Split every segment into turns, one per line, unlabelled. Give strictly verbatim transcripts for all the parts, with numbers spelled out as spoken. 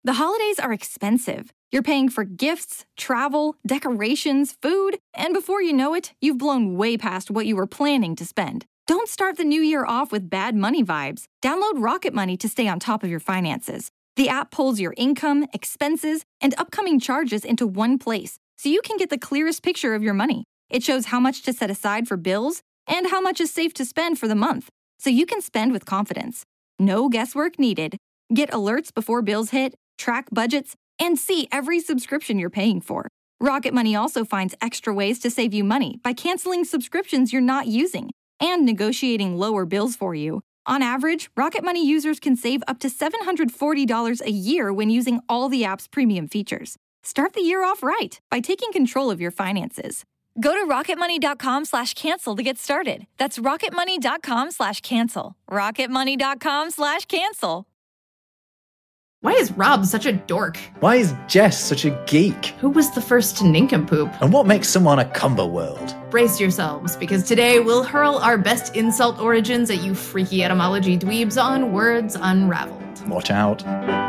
The holidays are expensive. You're paying for gifts, travel, decorations, food, and before you know it, you've blown way past what you were planning to spend. Don't start the new year off with bad money vibes. Download Rocket Money to stay on top of your finances. The app pulls your income, expenses, and upcoming charges into one place, so you can get the clearest picture of your money. It shows how much to set aside for bills and how much is safe to spend for the month, so you can spend with confidence. No guesswork needed. Get alerts before bills hit, track budgets, and see every subscription you're paying for. Rocket Money also finds extra ways to save you money by canceling subscriptions you're not using and negotiating lower bills for you. On average, Rocket Money users can save up to seven hundred forty dollars a year when using all the app's premium features. Start the year off right by taking control of your finances. Go to rocketmoney.com slash cancel to get started. That's rocketmoney.com slash cancel. rocketmoney.com slash cancel.
Why is Rob such a dork?
Why is Jess such a geek?
Who was the first to nincompoop?
And what makes someone a cumberworld?
Brace yourselves, because today we'll hurl our best insult origins at you freaky etymology dweebs on Words Unraveled.
Watch out.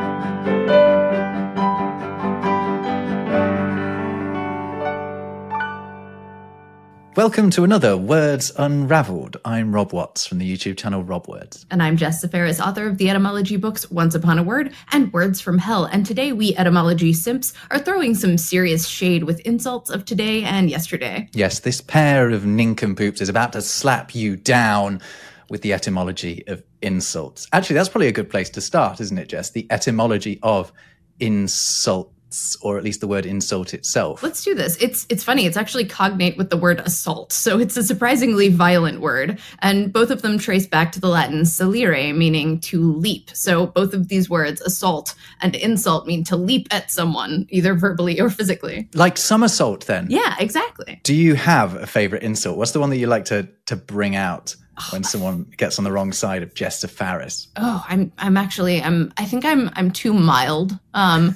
Welcome to another Words Unraveled. I'm Rob Watts from the YouTube channel Rob Words.
And I'm Jess Seferis, author of the etymology books Once Upon a Word and Words from Hell. And today we etymology simps are throwing some serious shade with insults of today and yesterday.
Yes, this pair of nincompoops is about to slap you down with the etymology of insults. Actually, that's probably a good place to start, isn't it, Jess? The etymology of insult. Or at least the word insult itself.
Let's do this. It's it's funny. It's actually cognate with the word assault. So it's a surprisingly violent word. And both of them trace back to the Latin salire, meaning to leap. So both of these words, assault and insult, mean to leap at someone, either verbally or physically.
Like somersault, then?
Yeah, exactly.
Do you have a favorite insult? What's the one that you like to, to bring out when someone gets on the wrong side of Jess Seferis?
Oh, I'm I'm actually, I'm I think I'm I'm too mild. Um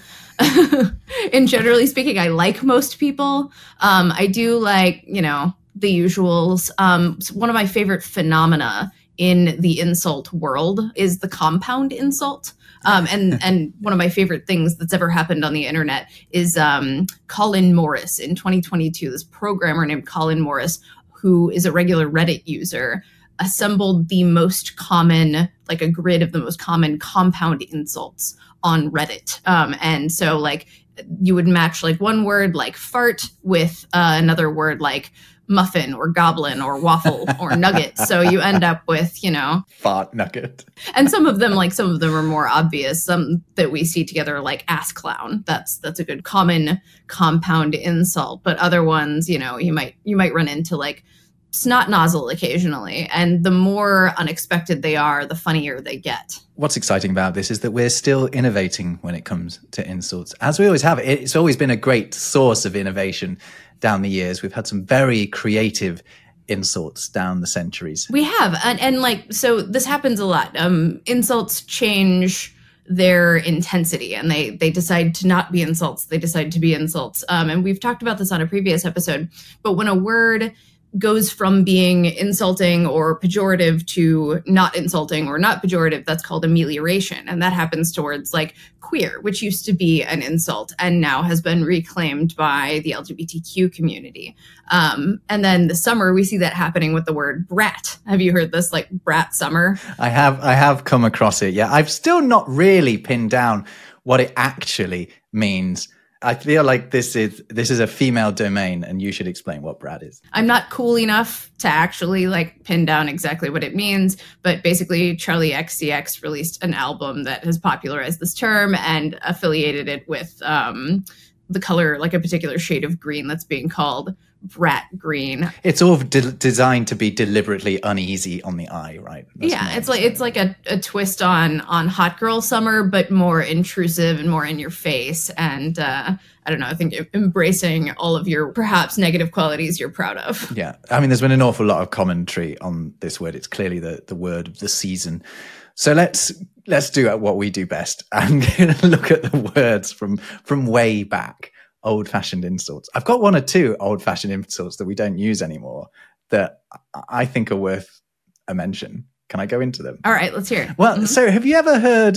And generally speaking, I like most people. Um, I do like, you know, the usuals. Um, one of my favorite phenomena in the insult world is the compound insult. Um, and, and one of my favorite things that's ever happened on the internet is um, Colin Morris in twenty twenty-two. This programmer named Colin Morris, who is a regular Reddit user, assembled the most common, like a grid of the most common compound insults on Reddit. Um, and so like you would match like one word like fart with uh, another word like muffin or goblin or waffle or nugget. So you end up with, you know,
fart nugget.
And some of them, like some of them are more obvious. Some that we see together like ass clown. That's that's a good common compound insult. But other ones, you know, you might you might run into like snot nozzle occasionally, and the more unexpected they are, the funnier they get.
What's exciting about this is that we're still innovating when it comes to insults, as we always have. It's always been a great source of innovation down the years. We've had some very creative insults down the centuries.
We have, and, and like, so this happens a lot. Um, insults change their intensity, and they they decide to not be insults. They decide to be insults. Um, and we've talked about this on a previous episode, but when a word goes from being insulting or pejorative to not insulting or not pejorative, that's called amelioration. And that happens towards like queer, which used to be an insult and now has been reclaimed by the L G B T Q community. Um, and then the summer, we see that happening with the word brat. Have you heard this, like brat summer?
I have, I have come across it. Yeah. I've still not really pinned down what it actually means. I feel like this is this is a female domain, and you should explain what brat is.
I'm not cool enough to actually like pin down exactly what it means, but basically Charlie X C X released an album that has popularized this term and affiliated it with um, the color, like a particular shade of green that's being called brat green.
It's all de- designed to be deliberately uneasy on the eye, right? That's
yeah, it's like it's like a, a twist on on hot girl summer, but more intrusive and more in your face. And uh, I don't know, I think embracing all of your perhaps negative qualities you're proud of.
Yeah, I mean, there's been an awful lot of commentary on this word. It's clearly the the word of the season. So let's let's do what we do best and look at the words from from way back. Old-fashioned insults. I've got one or two old-fashioned insults that we don't use anymore that I think are worth a mention. Can I go into them?
All right, let's hear it.
Well,
mm-hmm.
So have you ever heard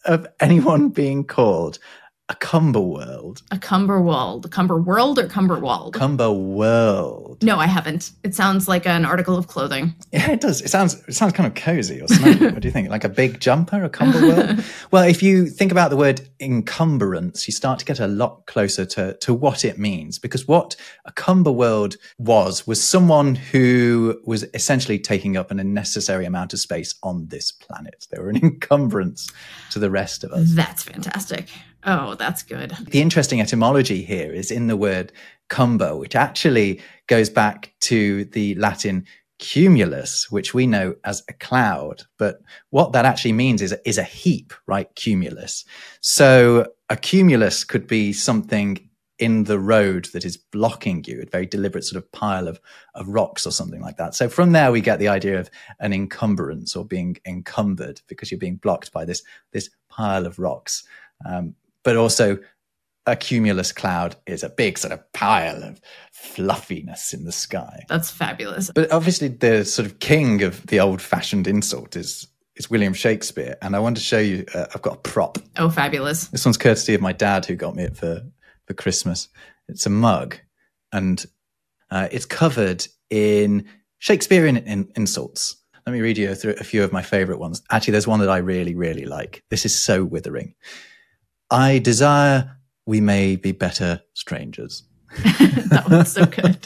of anyone being called a Cumberworld?
A Cumberworld. Cumberworld or Cumberwald?
Cumberworld.
No, I haven't. It sounds like an article of clothing.
Yeah, it does. It sounds it sounds kind of cozy or snuggy. What do you think? Like a big jumper, a Cumberworld? Well, if you think about the word encumbrance, you start to get a lot closer to, to what it means. Because what a Cumberworld was, was someone who was essentially taking up an unnecessary amount of space on this planet. They were an encumbrance to the rest of us.
That's fantastic. Oh, that's good.
The interesting etymology here is in the word cumber, which actually goes back to the Latin cumulus, which we know as a cloud. But what that actually means is, is a heap, right? Cumulus. So a cumulus could be something in the road that is blocking you, a very deliberate sort of pile of, of rocks or something like that. So from there, we get the idea of an encumbrance or being encumbered because you're being blocked by this, this pile of rocks. Um, But also, a cumulus cloud is a big sort of pile of fluffiness in the sky.
That's fabulous.
But obviously, the sort of king of the old-fashioned insult is is William Shakespeare. And I want to show you, uh, I've got a prop.
Oh, fabulous.
This one's courtesy of my dad, who got me it for, for Christmas. It's a mug, and uh, it's covered in Shakespearean in, insults. Let me read you through a few of my favourite ones. Actually, there's one that I really, really like. This is so withering. I desire we may be better strangers.
That one's so good.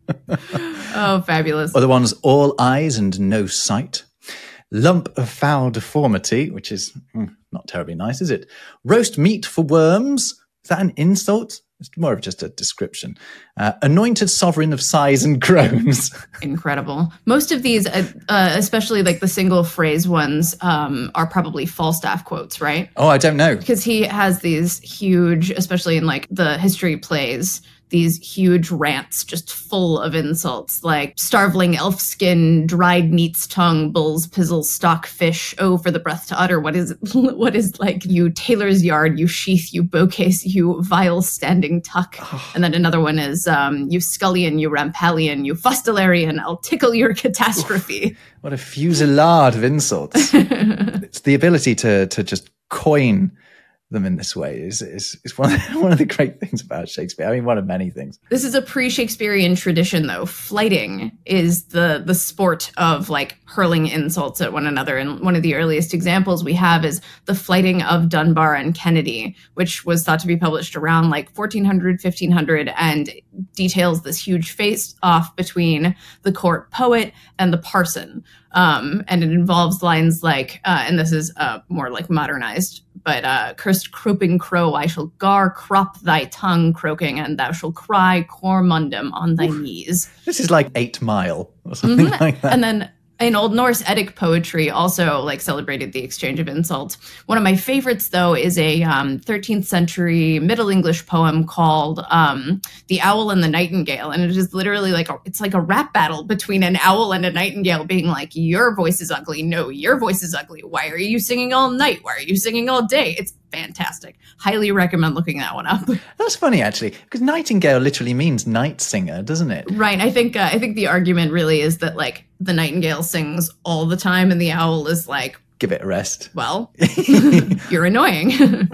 Oh, fabulous.
Other ones, all eyes and no sight. Lump of foul deformity, which is mm, not terribly nice, is it? Roast meat for worms. Is that an insult? It's more of just a description. Uh, anointed sovereign of sighs and groans.
Incredible. Most of these, uh, uh, especially like the single phrase ones, um, are probably Falstaff quotes, right?
Oh, I don't know.
Because he has these huge, especially in like the history plays, these huge rants just full of insults like starveling elf skin, dried neat's tongue, bull's pizzle, stock fish, oh, for the breath to utter. What is what is like you tailor's yard, you sheath, you bowcase, you vile standing tuck. And then another one is um, you scullion, you rampallion, you fustelarian, I'll tickle your catastrophe.
Oof, what a fusillade of insults. It's the ability to to just coin them in this way is is, is one, of the, one of the great things about Shakespeare. I mean, one of many things.
This is a pre-Shakespearean tradition, though. Flighting is the the sport of like hurling insults at one another. And one of the earliest examples we have is the Flighting of Dunbar and Kennedy, which was thought to be published around like fourteen hundred, fifteen hundred, and details this huge face-off between the court poet and the parson. Um, and it involves lines like, uh, and this is uh, more like modernized, but uh, cursed cropping crow, I shall gar crop thy tongue croaking, and thou shalt cry cor mundum on thy Oof. Knees.
This is like Eight Mile or something
mm-hmm.
like that.
And then in Old Norse Eddic poetry also like celebrated the exchange of insults. One of my favorites, though, is a um, thirteenth century Middle English poem called um, "The Owl and the Nightingale," and it is literally like a, it's like a rap battle between an owl and a nightingale, being like, "Your voice is ugly. No, your voice is ugly. Why are you singing all night? Why are you singing all day?" It's fantastic. Highly recommend looking that one up.
That's funny, actually, because nightingale literally means night singer, doesn't it?
Right. I think uh, I think the argument really is that like the nightingale sings all the time, and the owl is like,
give it a rest.
Well, you're annoying.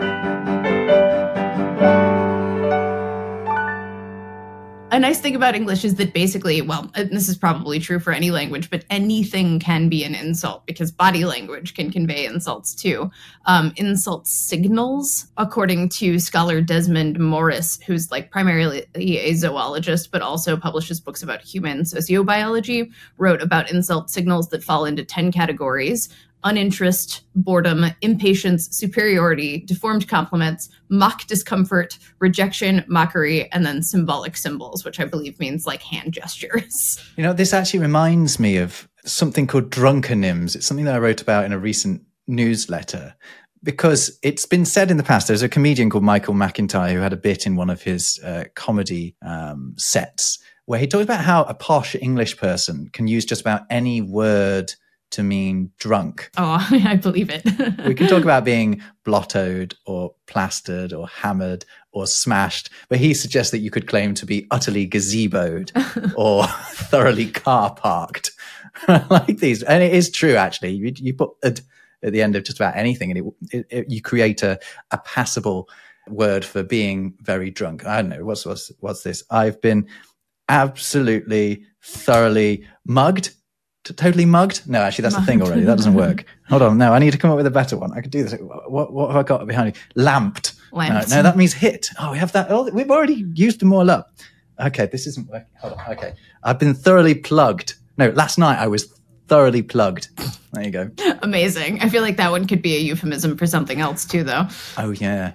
A nice thing about English is that basically, well, and this is probably true for any language, but anything can be an insult because body language can convey insults too. Um, insult signals, according to scholar Desmond Morris, who's like primarily a zoologist, but also publishes books about human sociobiology, wrote about insult signals that fall into ten categories: uninterest, boredom, impatience, superiority, deformed compliments, mock discomfort, rejection, mockery, and then symbolic symbols, which I believe means like hand gestures.
You know, this actually reminds me of something called drunkonyms. It's something that I wrote about in a recent newsletter, because it's been said in the past. There's a comedian called Michael McIntyre who had a bit in one of his uh, comedy um, sets where he talked about how a posh English person can use just about any word to mean drunk.
Oh, I believe it.
We can talk about being blottoed or plastered or hammered or smashed, but he suggests that you could claim to be utterly gazeboed or thoroughly car parked. I like these. And it is true, actually. You, you put ad, at the end of just about anything, and it, it, it, you create a, a passable word for being very drunk. I don't know, what's, what's, what's this? I've been absolutely, thoroughly mugged. T- totally mugged? No, actually, that's a thing already. That doesn't work. Hold on. No, I need to come up with a better one. I could do this. What, what have I got behind me? Lamped.
Lamped.
No, no, that means hit. Oh, we have that. Oh, we've already used them all up. Okay, this isn't working. Hold on. Okay. I've been thoroughly plugged. No, last night I was thoroughly plugged. There you go.
Amazing. I feel like that one could be a euphemism for something else too, though.
Oh, yeah.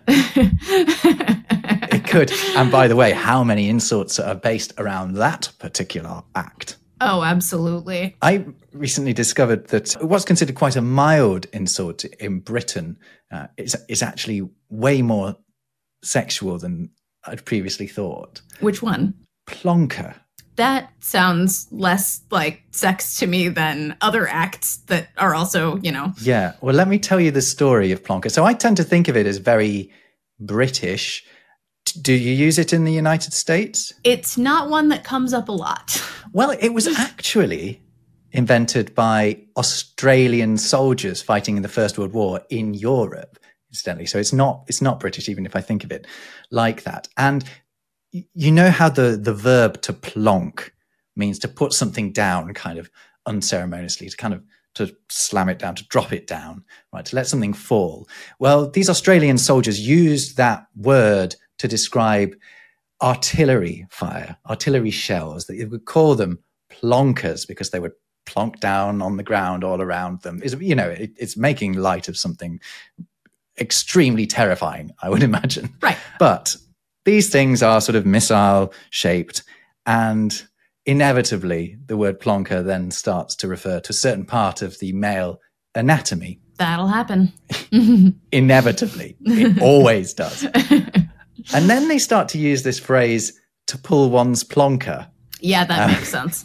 It could. And by the way, how many insults are based around that particular act?
Oh, absolutely.
I recently discovered that what's considered quite a mild insult in Britain uh, is, is actually way more sexual than I'd previously thought.
Which one?
Plonker.
That sounds less like sex to me than other acts that are also, you know.
Yeah. Well, let me tell you the story of plonker. So I tend to think of it as very British. Do you use it in the United States?
It's not one that comes up a lot.
Well, it was actually invented by Australian soldiers fighting in the First World War in Europe, incidentally. So it's not it's not British, even if I think of it like that. And you know how the, the verb to plonk means to put something down kind of unceremoniously, to kind of to slam it down, to drop it down, right, to let something fall. Well, these Australian soldiers used that word to describe artillery fire, artillery shells. They would call them plonkers because they would plonk down on the ground all around them. It's, you know, it, it's making light of something extremely terrifying, I would imagine.
Right.
But these things are sort of missile shaped, and inevitably the word plonker then starts to refer to a certain part of the male anatomy.
That'll happen.
Inevitably. It always does. And then they start to use this phrase to pull one's plonker.
Yeah, that
uh,
makes sense.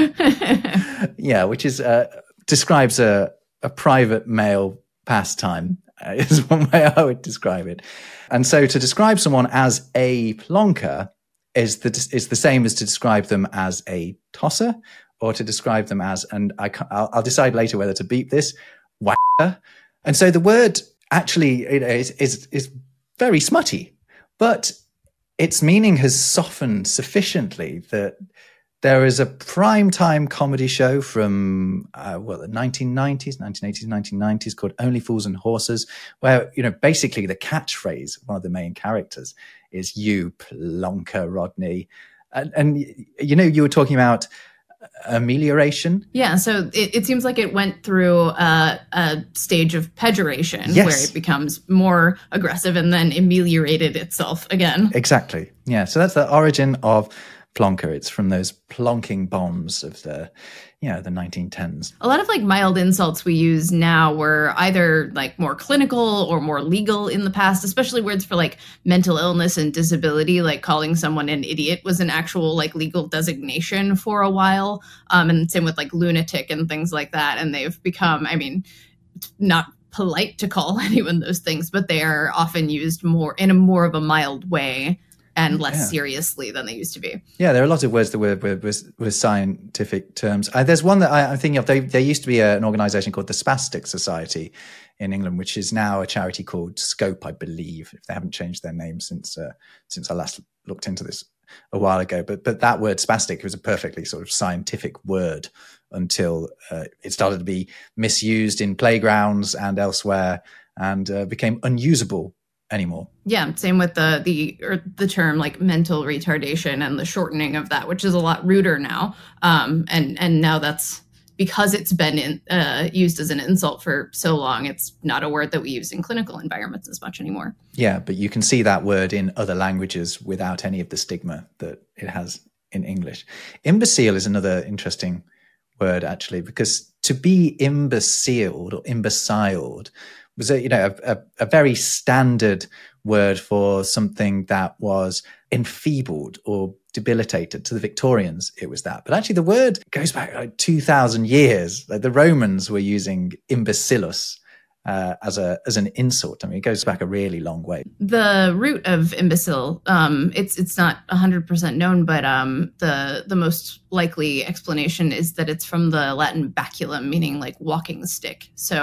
Yeah, which is uh, describes a, a private male pastime, uh, is one way I would describe it. And so to describe someone as a plonker is the is the same as to describe them as a tosser, or to describe them as, and I I'll, I'll decide later whether to beep this, whacker. And so the word actually is is is very smutty. But its meaning has softened sufficiently that there is a primetime comedy show from, uh, well, the nineteen nineties, nineteen eighties, nineteen nineties called Only Fools and Horses, where, you know, basically the catchphrase, one of the main characters, is "You plonker, Rodney." And, and you know, you were talking about amelioration.
Yeah, so it, it seems like it went through uh, a stage of pejoration,
yes,
where it becomes more aggressive and then ameliorated itself again.
Exactly. Yeah, so that's the origin of plonker. It's from those plonking bombs of the, you know, the nineteen tens.
A lot of like mild insults we use now were either like more clinical or more legal in the past, especially words for like mental illness and disability, like calling someone an idiot was an actual like legal designation for a while. Um, and same with like lunatic and things like that. And they've become, I mean, it's not polite to call anyone those things, but they are often used more in a more of a mild way and less yeah. seriously than they used to be.
Yeah, there are a lot of words that were were, were scientific terms. Uh, there's one that I, I'm thinking of. They, there used to be a, an organisation called the Spastic Society in England, which is now a charity called Scope, I believe, if they haven't changed their name since uh, since I last looked into this a while ago. But but that word spastic was a perfectly sort of scientific word until uh, it started to be misused in playgrounds and elsewhere and uh, became unusable anymore.
Yeah, same with the the or the term like mental retardation and the shortening of that, which is a lot ruder now. Um, and and now that's because it's been in, uh, used as an insult for so long. It's not a word that we use in clinical environments as much anymore.
Yeah, but you can see that word in other languages without any of the stigma that it has in English. Imbecile is another interesting word, actually, because to be imbeciled or imbeciled was a, you know, a, a, a very standard word for something that was enfeebled or debilitated. To the Victorians, it was that. But actually the word goes back like two thousand years. Like the Romans were using imbecilus uh, as a as an insult. I mean, it goes back a really long way.
The root of imbecile, um, it's it's not one hundred percent known, but um, the the most likely explanation is that it's from the Latin baculum, meaning like walking stick. So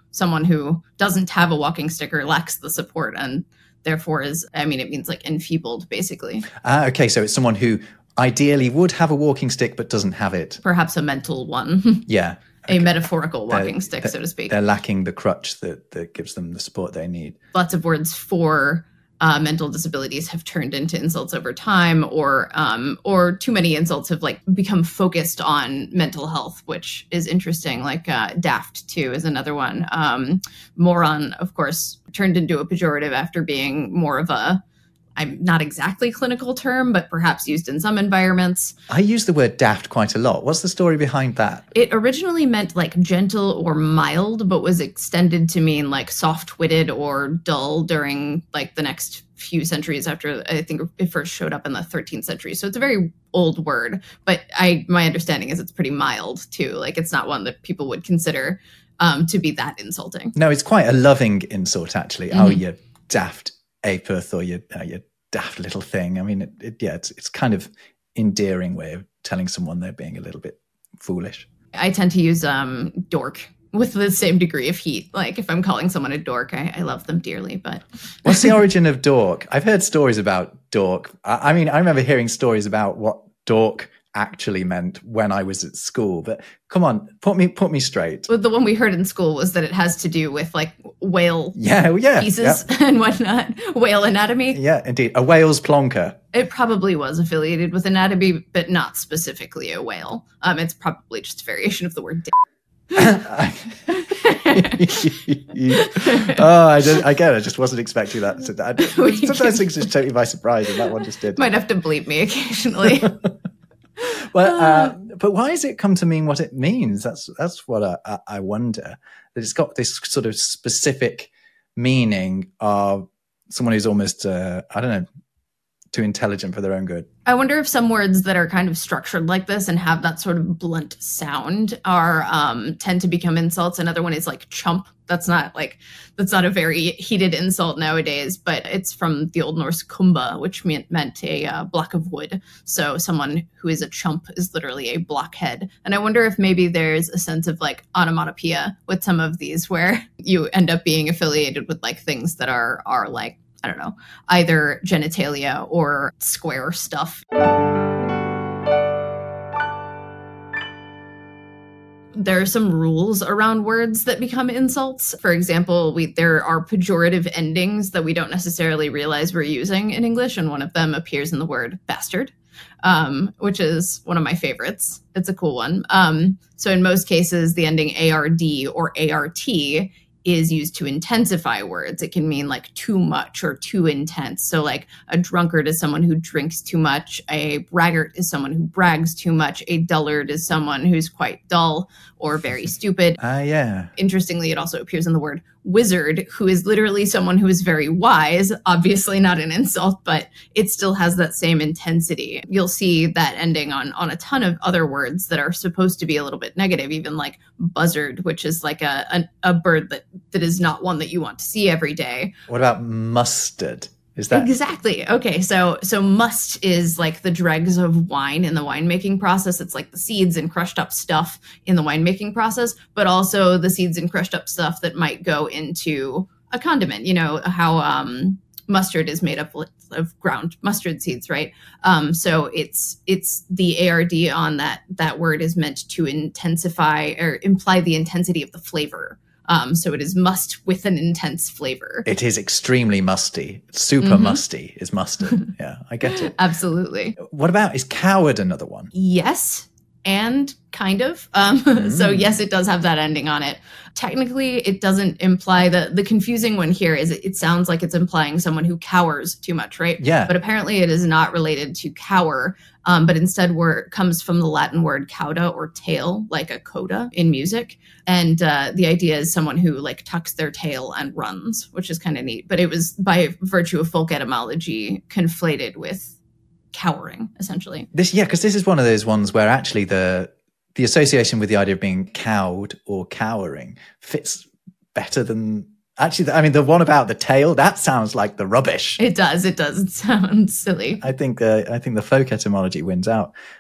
someone who doesn't have a walking stick or lacks the support and therefore is, I mean, it means like enfeebled, basically.
Ah, okay, so it's someone who ideally would have a walking stick but doesn't have it.
Perhaps a mental one.
Yeah.
A metaphorical walking
they're,
stick,
they're,
so to speak.
They're lacking the crutch that, that gives them the support they need.
Lots of words for uh, mental disabilities have turned into insults over time, or um, or too many insults have like become focused on mental health, which is interesting. Like uh, daft too is another one. Um, moron, of course, turned into a pejorative after being more of a, I'm not exactly clinical term, but perhaps used in some environments.
I use the word daft quite a lot. What's the story behind that?
It originally meant like gentle or mild, but was extended to mean like soft-witted or dull during like the next few centuries after, I think it first showed up in the thirteenth century. So it's a very old word, but I my understanding is it's pretty mild too. Like it's not one that people would consider um, to be that insulting.
No, it's quite a loving insult, actually. Mm-hmm. Oh, you daft apeth, or you, uh, you daft little thing. I mean, it, it, yeah, it's it's kind of endearing way of telling someone they're being a little bit foolish.
I tend to use um, dork with the same degree of heat. Like if I'm calling someone a dork, I, I love them dearly. But
what's the origin of dork? I've heard stories about dork. I, I mean, I remember hearing stories about what dork actually meant when I was at school. But come on, put me put me straight.
Well, the one we heard in school was that it has to do with like whale
yeah, yeah,
pieces
yep.
and whatnot, whale anatomy.
Yeah, indeed. A whale's plonker.
It probably was affiliated with anatomy, but not specifically a whale. Um, it's probably just a variation of the word dick.
oh, I, just, I get it. I just wasn't expecting that. So I, sometimes things just take me by surprise, and that one just did.
Might have to bleep me occasionally.
Well, uh, but why has it come to mean what it means? That's that's what I, I wonder. That it's got this sort of specific meaning of someone who's almost, uh, I don't know, too intelligent for their own good.
I wonder if some words that are kind of structured like this and have that sort of blunt sound are um, tend to become insults. Another one is like chump. That's not like that's not a very heated insult nowadays, but it's from the Old Norse kumba, which meant, meant a uh, block of wood. So someone who is a chump is literally a blockhead. And I wonder if maybe there's a sense of like onomatopoeia with some of these, where you end up being affiliated with like things that are are like, I don't know, either genitalia or square stuff. There are some rules around words that become insults. For example, we there are pejorative endings that we don't necessarily realize we're using in English, and one of them appears in the word bastard, um, which is one of my favorites. It's a cool one. Um, so in most cases, the ending A R D or A R T is used to intensify words. It can mean like too much or too intense. So like a drunkard is someone who drinks too much. A braggart is someone who brags too much. A dullard is someone who's quite dull or very stupid.
Ah, uh, yeah.
Interestingly, it also appears in the word wizard, who is literally someone who is very wise. Obviously not an insult, but it still has that same intensity. You'll see that ending on, on a ton of other words that are supposed to be a little bit negative, even like buzzard, which is like a, a, a bird that, that is not one that you want to see every day.
What about mustard? Is that
exactly okay? So, so must is like the dregs of wine in the winemaking process. It's like the seeds and crushed up stuff in the winemaking process, but also the seeds and crushed up stuff that might go into a condiment. You know how um, mustard is made up of ground mustard seeds, right? Um, so it's it's the A R D on that that word is meant to intensify or imply the intensity of the flavor. Um, so it is must with an intense flavor.
It is extremely musty. Super mm-hmm. musty is mustard. Yeah, I get it.
Absolutely.
What about, is coward another one?
Yes, and kind of. Um, mm. So yes, it does have that ending on it. Technically, it doesn't imply that. The confusing one here is it, it sounds like it's implying someone who cowers too much, right?
Yeah.
But apparently it is not related to cower, um, but instead word comes from the Latin word cauda or tail, like a coda in music. And uh, the idea is someone who like tucks their tail and runs, which is kind of neat. But it was by virtue of folk etymology conflated with cowering, essentially.
This, yeah, because this is one of those ones where actually the the association with the idea of being cowed or cowering fits better than actually. I mean, the one about the tail, that sounds like the rubbish.
It does. It does. It sounds silly.
I think uh, I think the folk etymology wins out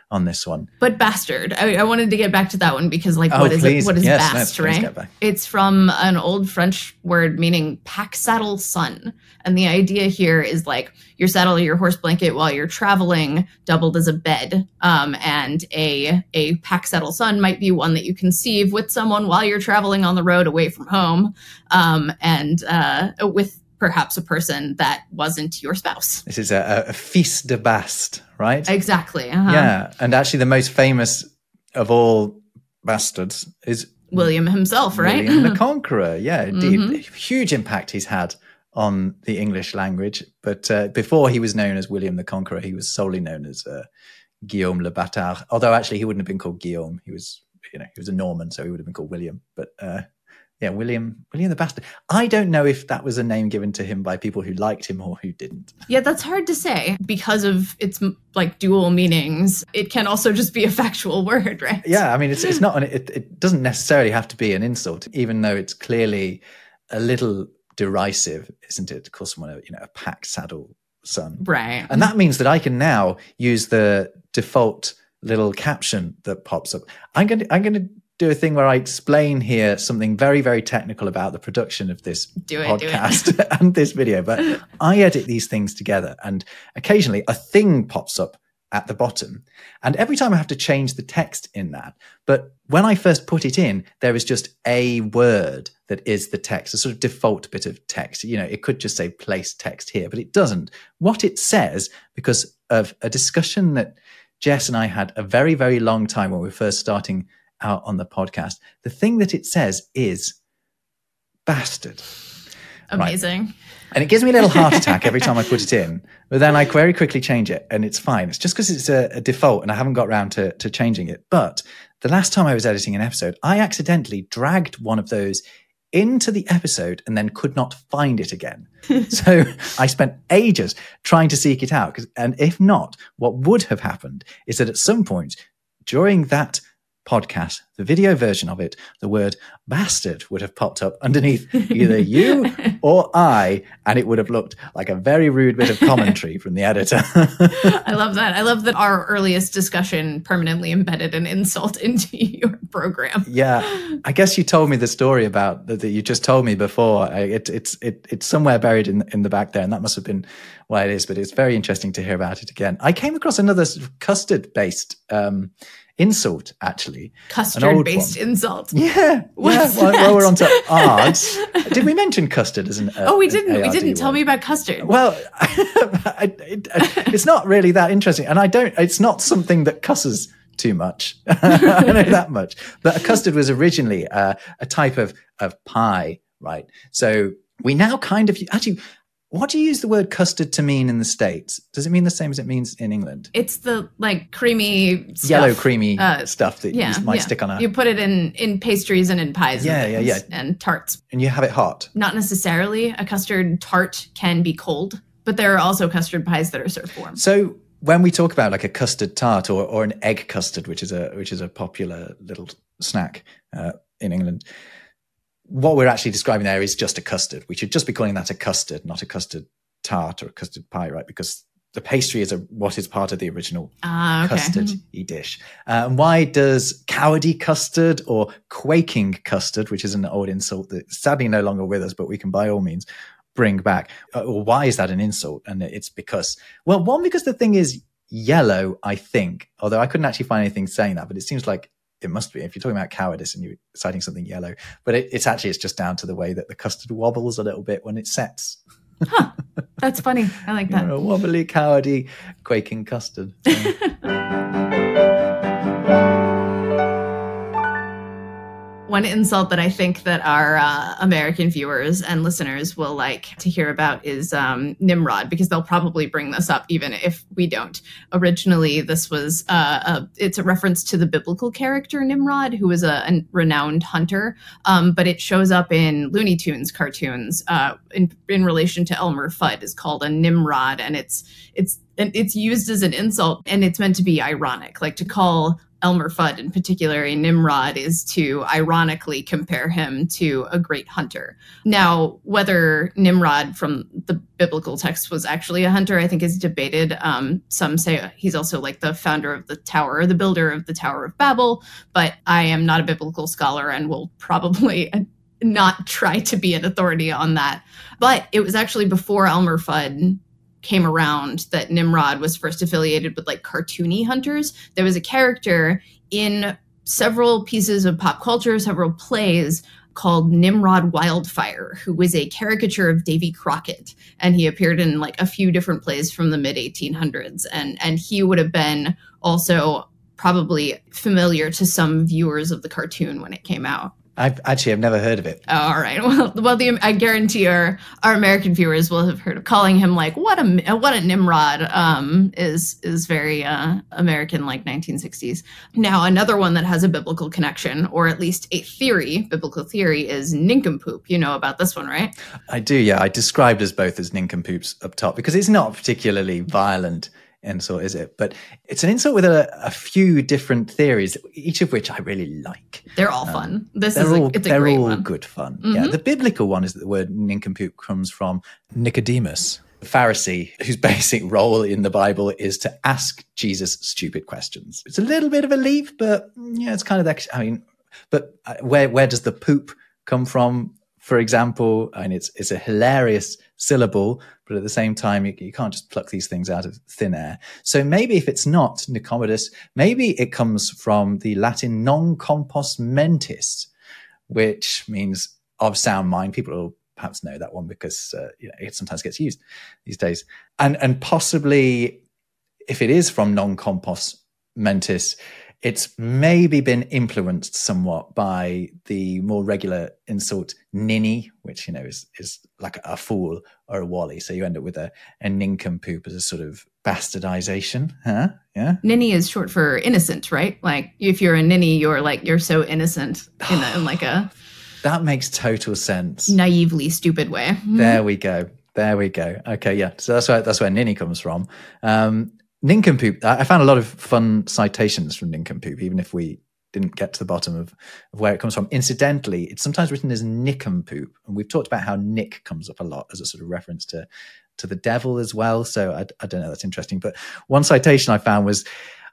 on this one.
But bastard, I, I wanted to get back to that one because, like,
Oh,
what is
please.
it? What is
Yes,
bast,
let's- let's
right?
get back.
It's from an old French word meaning pack saddle sun. And the idea here is like your saddle or your horse blanket while you're traveling doubled as a bed. Um, and a, a pack saddle sun might be one that you conceive with someone while you're traveling on the road away from home. Um, and uh, with perhaps a person that wasn't your spouse.
This is a, a fils de bast, right?
Exactly. Uh-huh.
Yeah. And actually the most famous of all bastards is
William himself, right?
William the Conqueror. Yeah, indeed.
Mhm.
Huge impact he's had on the English language. But uh, before he was known as William the Conqueror, he was solely known as uh, Guillaume le Bâtard. Although actually he wouldn't have been called Guillaume. He was, you know, he was a Norman, so he would have been called William. But uh, yeah, William, William the Bastard. I don't know if that was a name given to him by people who liked him or who didn't.
Yeah, that's hard to say because of its like dual meanings. It can also just be a factual word, right?
Yeah, I mean, it's it's not an, it it doesn't necessarily have to be an insult, even though it's clearly a little derisive, isn't it? To call someone a you know a pack saddle son,
Right.
and that means that I can now use the default little caption that pops up. I'm going to I'm going to do a thing where I explain here something very, very technical about the production of this
Do it,
podcast
do
and this video, but I edit these things together, and occasionally a thing pops up at the bottom, and every time I have to change the text in that. But when I first put it in, there is just a word that is the text, a sort of default bit of text. You know, it could just say place text here, but it doesn't. What it says, because of a discussion that Jess and I had a very, very long time when we were first starting out on the podcast, the thing that it says is bastard.
Amazing.
Right. And it gives me a little heart attack every time I put it in, but then I very quickly change it and it's fine. It's just because it's a, a default and I haven't got around to, to changing it. But the last time I was editing an episode, I accidentally dragged one of those into the episode and then could not find it again. So I spent ages trying to seek it out. And if not, what would have happened is that at some point during that podcast, the video version of it, the word bastard would have popped up underneath either you or I, and it would have looked like a very rude bit of commentary from the editor.
I love that. I love that our earliest discussion permanently embedded an insult into your program.
Yeah, I guess you told me the story about that, that you just told me before. I, it, it's it, it's somewhere buried in in the back there, and that must have been why it is. But it's very interesting to hear about it again. I came across another sort of custard-based um, insult, actually.
Custard-based insult.
Yeah.
What's
yeah. While,
that?
while we're on to ards, did we mention custard as an uh,
Oh, we
an
didn't. We
A R D
didn't. Tell
word?
me about custard.
Well, I, it, it's not really that interesting, and I don't. It's not something that cusses too much. I know that much. But a custard was originally uh, a type of of pie, right? So we now kind of actually. What do you use the word custard to mean in the States? Does it mean the same as it means in England?
It's the like creamy stuff.
Yellow creamy
Uh,
stuff that
Yeah,
you might
yeah.
stick on a.
You put it in in pastries and in pies.
Yeah,
and
yeah,
things,
yeah.
and tarts.
and you have it hot.
Not necessarily. A custard tart can be cold, but there are also custard pies that are served warm.
So when we talk about like a custard tart or, or an egg custard, which is a which is a popular little snack uh, in England, what we're actually describing there is just a custard. We should just be calling that a custard, not a custard tart or a custard pie, right? Because the pastry is a, what is part of the original
Ah, okay.
custard-y dish. Uh, and why does cowardy custard or quaking custard, which is an old insult that's sadly no longer with us, but we can by all means bring back, uh, or why is that an insult? And it's because, well, one, because the thing is yellow, I think, although I couldn't actually find anything saying that, but it seems like it must be if you're talking about cowardice and you're citing something yellow, but it, it's actually, it's just down to the way that the custard wobbles a little bit when it sets.
Huh. That's funny. I like that.
You're a wobbly, cowardy, quaking custard. So.
One insult that I think that our uh, American viewers and listeners will like to hear about is um, Nimrod, because they'll probably bring this up even if we don't. Originally, this was uh, a, it's a reference to the biblical character Nimrod, who was a, a renowned hunter, um, but it shows up in Looney Tunes cartoons uh, in in relation to Elmer Fudd. Is called a Nimrod, and it's it's and it's used as an insult, and it's meant to be ironic, like to call Elmer Fudd in particular, a Nimrod, is to ironically compare him to a great hunter. Now, whether Nimrod from the biblical text was actually a hunter, I think is debated. Um, some say he's also like the founder of the tower, or the builder of the Tower of Babel, but I am not a biblical scholar and will probably not try to be an authority on that. But it was actually before Elmer Fudd came around that Nimrod was first affiliated with like cartoony hunters. There was a character in several pieces of pop culture, several plays, called Nimrod Wildfire, who was a caricature of Davy Crockett. And he appeared in like a few different plays from the mid eighteen hundreds. And, and he would have been also probably familiar to some viewers of the cartoon when it came out.
I've actually, I've never heard of it.
Oh, all right. Well, well, the, I guarantee our, our American viewers will have heard of calling him like what a what a Nimrod. Um, is is very uh, American, like nineteen sixties. Now, another one that has a biblical connection, or at least a theory, biblical theory, is nincompoop. You know about this one, right?
I do. Yeah, I described us both as nincompoops up top because it's not particularly violent insult, is it? But it's an insult with a, a few different theories, each of which I really like.
They're all fun. Um, this
they're
is
all,
a, it's a
they're
great
all
one.
good fun.
Mm-hmm.
Yeah, the biblical one is that the word nincompoop comes from Nicodemus, the Pharisee, whose basic role in the Bible is to ask Jesus stupid questions. It's a little bit of a leap, but yeah, it's kind of that. I mean, but where where does the poop come from? For example, and it's it's a hilarious syllable, but at the same time, you, you can't just pluck these things out of thin air. So maybe if it's not Nicomedes, maybe it comes from the Latin non compos mentis, which means of sound mind. People will perhaps know that one because uh, you know, it sometimes gets used these days. And and possibly, if it is from non compos mentis, it's maybe been influenced somewhat by the more regular insult ninny, which, you know, is, is like a fool or a wally. So you end up with a, a nincompoop as a sort of bastardization. Huh? Yeah.
Ninny is short for innocent, right? Like if you're a ninny, you're like, you're so innocent in, a, in like a...
That makes total sense.
Naively stupid way.
There we go. There we go. Okay, yeah. So that's where, that's where ninny comes from. Um, Nincompoop, I found a lot of fun citations from nincompoop, even if we didn't get to the bottom of, of where it comes from. Incidentally, it's sometimes written as nincompoop, and we've talked about how Nick comes up a lot as a sort of reference to, to the devil as well. So I, I don't know, that's interesting. But one citation I found was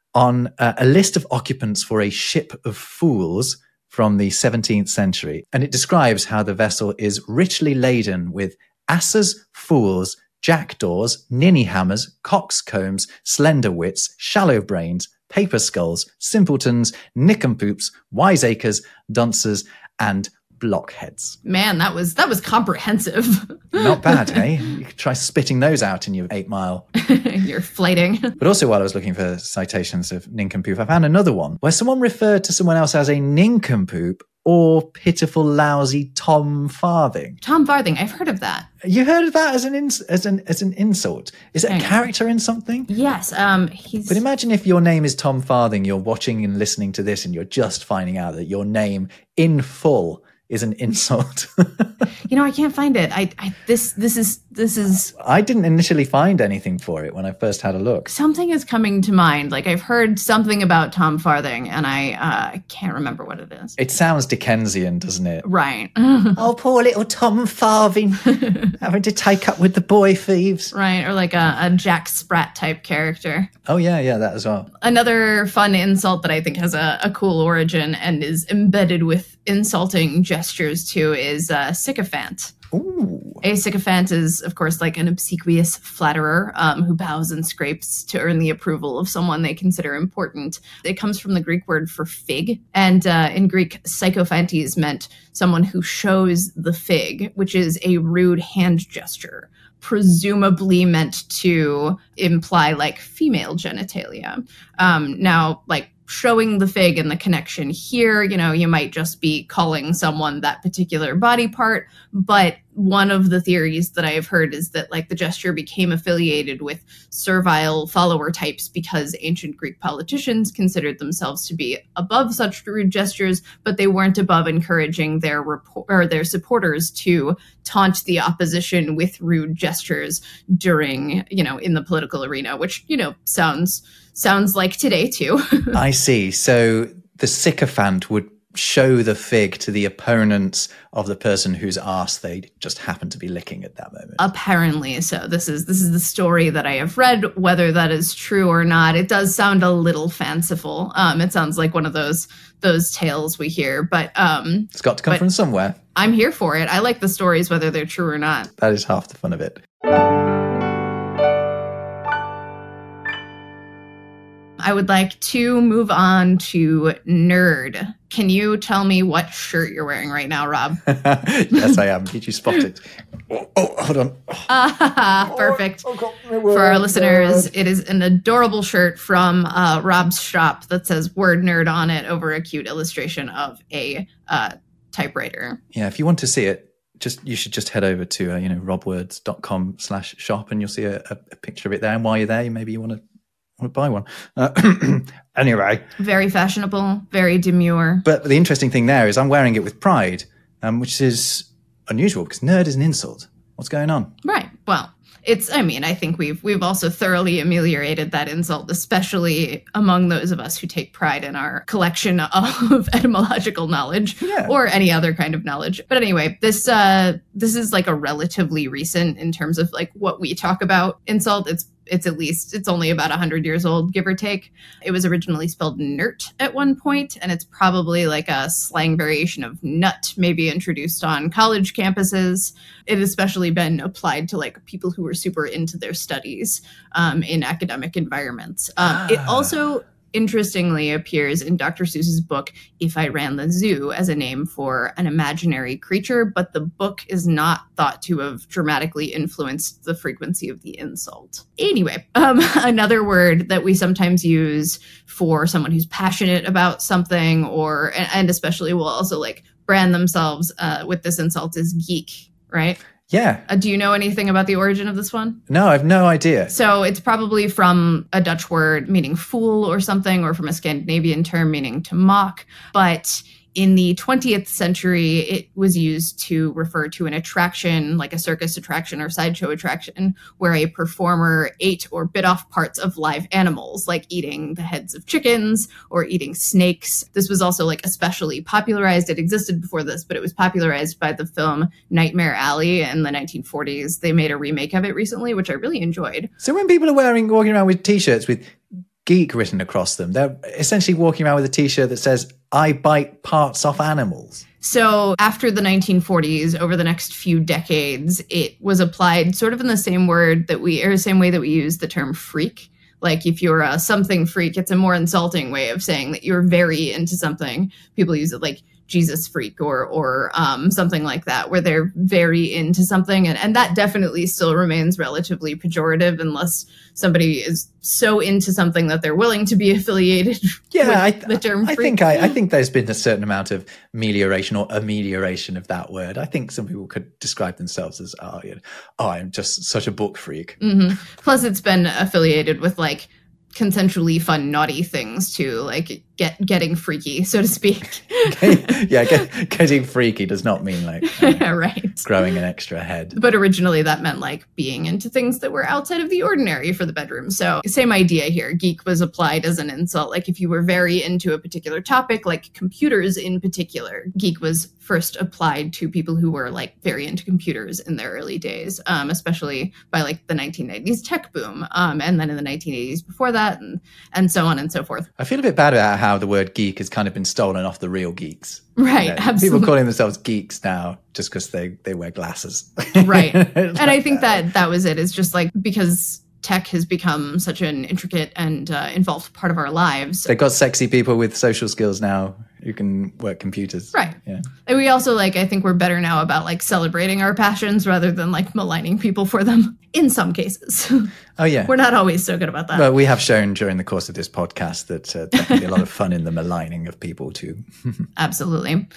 on uh, a list of occupants for a ship of fools from the seventeenth century, and it describes how the vessel is richly laden with asses, fools, jackdaws, ninny hammers, coxcombs, slender wits, shallow brains, paper skulls, simpletons, nickompoops, wiseacres, dunces, and blockheads.
Man, that was that was comprehensive.
Not bad, eh? You could try spitting those out in your eight mile.
You're flighting.
But also, while I was looking for citations of nincompoop, I found another one where someone referred to someone else as a nincompoop or pitiful, lousy Tom Farthing.
Tom Farthing, I've heard of that.
You heard of that as an ins- as an as an insult? Is it a character in something?
Yes. Um, he's.
But imagine if your name is Tom Farthing, you're watching and listening to this, and you're just finding out that your name in full is an insult.
You know, I can't find it. I, I this this is this is.
I didn't initially find anything for it when I first had a look.
Something is coming to mind. Like I've heard something about Tom Farthing, and I uh, I can't remember what it is.
It sounds Dickensian, doesn't it?
Right.
Oh, poor little Tom Farthing having to take up with the boy thieves.
Right, or like a, a Jack Sprat type character.
Oh yeah, yeah, that as well.
Another fun insult that I think has a, a cool origin and is embedded with insulting gestures too is uh, sycophant.
Ooh.
A sycophant is, of course, like an obsequious flatterer um, who bows and scrapes to earn the approval of someone they consider important. It comes from the Greek word for fig, and uh, in Greek, psychophantes meant someone who shows the fig, which is a rude hand gesture, presumably meant to imply like female genitalia. Um, now, like, showing the fig and the connection here, you know, you might just be calling someone that particular body part, but one of the theories that I have heard is that like the gesture became affiliated with servile follower types because ancient Greek politicians considered themselves to be above such rude gestures, but they weren't above encouraging their report or their supporters to taunt the opposition with rude gestures during, you know, in the political arena, which, you know, sounds sounds like today too.
I see. So the sycophant would show the fig to the opponents of the person whose arse they just happen to be licking at that moment.
Apparently so. This is this is the story that I have read. Whether that is true or not, it does sound a little fanciful. Um, it sounds like one of those those tales we hear, but um,
it's got to come from somewhere.
I'm here for it. I like the stories, whether they're true or not.
That is half the fun of it.
I would like to move on to nerd. Can you tell me what shirt you're wearing right now, Rob?
Yes, I am. Did you spot it? Oh, oh hold on.
Ah, perfect. Oh, for our listeners, it is an adorable shirt from uh, Rob's shop that says word nerd on it over a cute illustration of a uh, typewriter.
Yeah, if you want to see it, just you should just head over to uh, you know robwords.com slash shop and you'll see a, a, a picture of it there. And while you're there, maybe you want to want to buy one. Uh, anyway.
Very fashionable, very demure.
But the interesting thing there is I'm wearing it with pride, um, which is unusual because nerd is an insult. What's going on?
Right. Well, it's, I mean, I think we've we've also thoroughly ameliorated that insult, especially among those of us who take pride in our collection of etymological knowledge
yeah.
or any other kind of knowledge. But anyway, this uh, this is like a relatively recent in terms of like what we talk about insult. It's It's at least, it's only about one hundred years old, give or take. It was originally spelled nert at one point, and it's probably like a slang variation of nut, maybe introduced on college campuses. It has especially been applied to like people who were super into their studies um, in academic environments. Um, ah. It also interestingly appears in Doctor Seuss's book, If I Ran the Zoo, as a name for an imaginary creature, but the book is not thought to have dramatically influenced the frequency of the insult. Anyway, um, another word that we sometimes use for someone who's passionate about something, or and especially will also like brand themselves uh, with this insult, is geek, right?
Yeah.
Uh, do you know anything about the origin of this one?
No, I've no idea.
So it's probably from a Dutch word meaning fool or something, or from a Scandinavian term meaning to mock. But in the twentieth century, it was used to refer to an attraction, like a circus attraction or sideshow attraction, where a performer ate or bit off parts of live animals, like eating the heads of chickens or eating snakes. This was also like especially popularized. It existed before this, but it was popularized by the film Nightmare Alley in the nineteen forties. They made a remake of it recently, which I really enjoyed.
So when people are wearing, walking around with T-shirts with geek written across them, they're essentially walking around with a T-shirt that says, I bite parts off animals.
So after the nineteen forties, over the next few decades, it was applied sort of in the same word that we, or same way that we use the term freak. Like if you're a something freak, it's a more insulting way of saying that you're very into something. People use it like Jesus freak or or um, something like that, where they're very into something. And, and that definitely still remains relatively pejorative unless somebody is so into something that they're willing to be affiliated
yeah,
with
I,
the term freak.
I think I, I think there's been a certain amount of amelioration or amelioration of that word. I think some people could describe themselves as, oh, you know, oh I'm just such a book freak.
Mm-hmm. Plus it's been affiliated with like consensually fun, naughty things too, like get getting freaky, so to speak.
yeah, get, getting freaky does not mean like uh,
right.
growing an extra head.
But originally that meant like being into things that were outside of the ordinary for the bedroom. So same idea here. Geek was applied as an insult. Like if you were very into a particular topic, like computers in particular, geek was first applied to people who were like very into computers in their early days, um, especially by like the nineteen nineties tech boom. Um, and then in the nineteen eighties before that, and, and so on and so forth.
I feel a bit bad about how the word geek has kind of been stolen off the real geeks.
Right,
you know,
absolutely.
People calling themselves geeks now just because they, they wear glasses.
Right. And like I think that. that that was it. It's just like because tech has become such an intricate and uh, involved part of our lives.
They've got sexy people with social skills now who can work computers.
Right.
Yeah.
And we also like, I think we're better now about like celebrating our passions rather than like maligning people for them in some cases.
Oh, yeah.
We're not always so good about that.
Well, we have shown during the course of this podcast that uh, there can be a lot of fun in the maligning of people too.
Absolutely.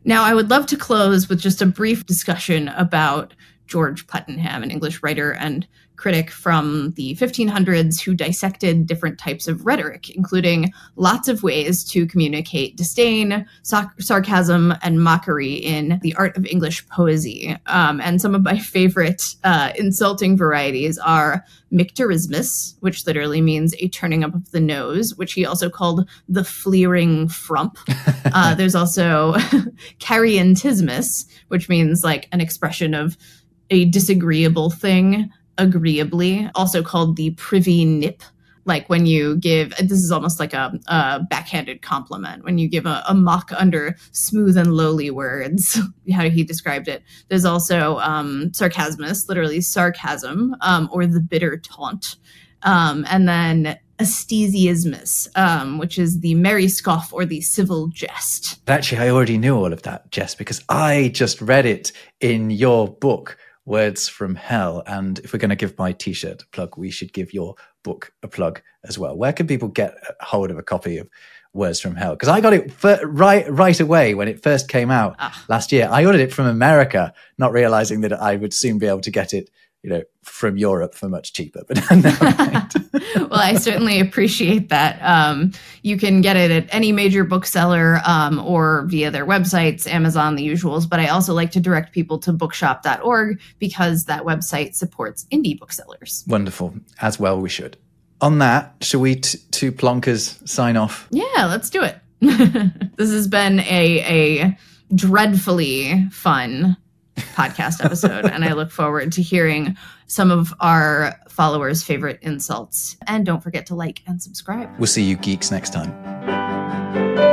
Now, I would love to close with just a brief discussion about George Puttenham, an English writer and critic from the fifteen hundreds who dissected different types of rhetoric, including lots of ways to communicate disdain, sar- sarcasm, and mockery in the art of English poesy. Um, and some of my favorite uh, insulting varieties are micterismus, which literally means a turning up of the nose, which he also called the fleering frump. Uh, there's also carrientismus, which means like an expression of a disagreeable thing agreeably, also called the privy nip. Like when you give, this is almost like a, a backhanded compliment, when you give a, a mock under smooth and lowly words, how he described it. There's also um, sarcasmus, literally sarcasm, um, or the bitter taunt. Um, and then aesthesiasmus, um, which is the merry scoff or the civil jest.
Actually, I already knew all of that, Jess, because I just read it in your book, Words from Hell. And if we're going to give my t-shirt a plug, we should give your book a plug as well. Where can people get a hold of a copy of Words from Hell? Because I got it f- right right away when it first came out ah. last year. I ordered it from America, not realizing that I would soon be able to get it, you know, from Europe for much cheaper. But no,
well, I certainly appreciate that. Um, you can get it at any major bookseller um, or via their websites, Amazon, the usuals. But I also like to direct people to bookshop dot org because that website supports indie booksellers.
Wonderful. As well we should. On that, shall we t- two plonkers sign off?
Yeah, let's do it. This has been a, a dreadfully fun podcast episode, and I look forward to hearing some of our followers' favorite insults. And don't forget to like and subscribe.
We'll see you geeks next time.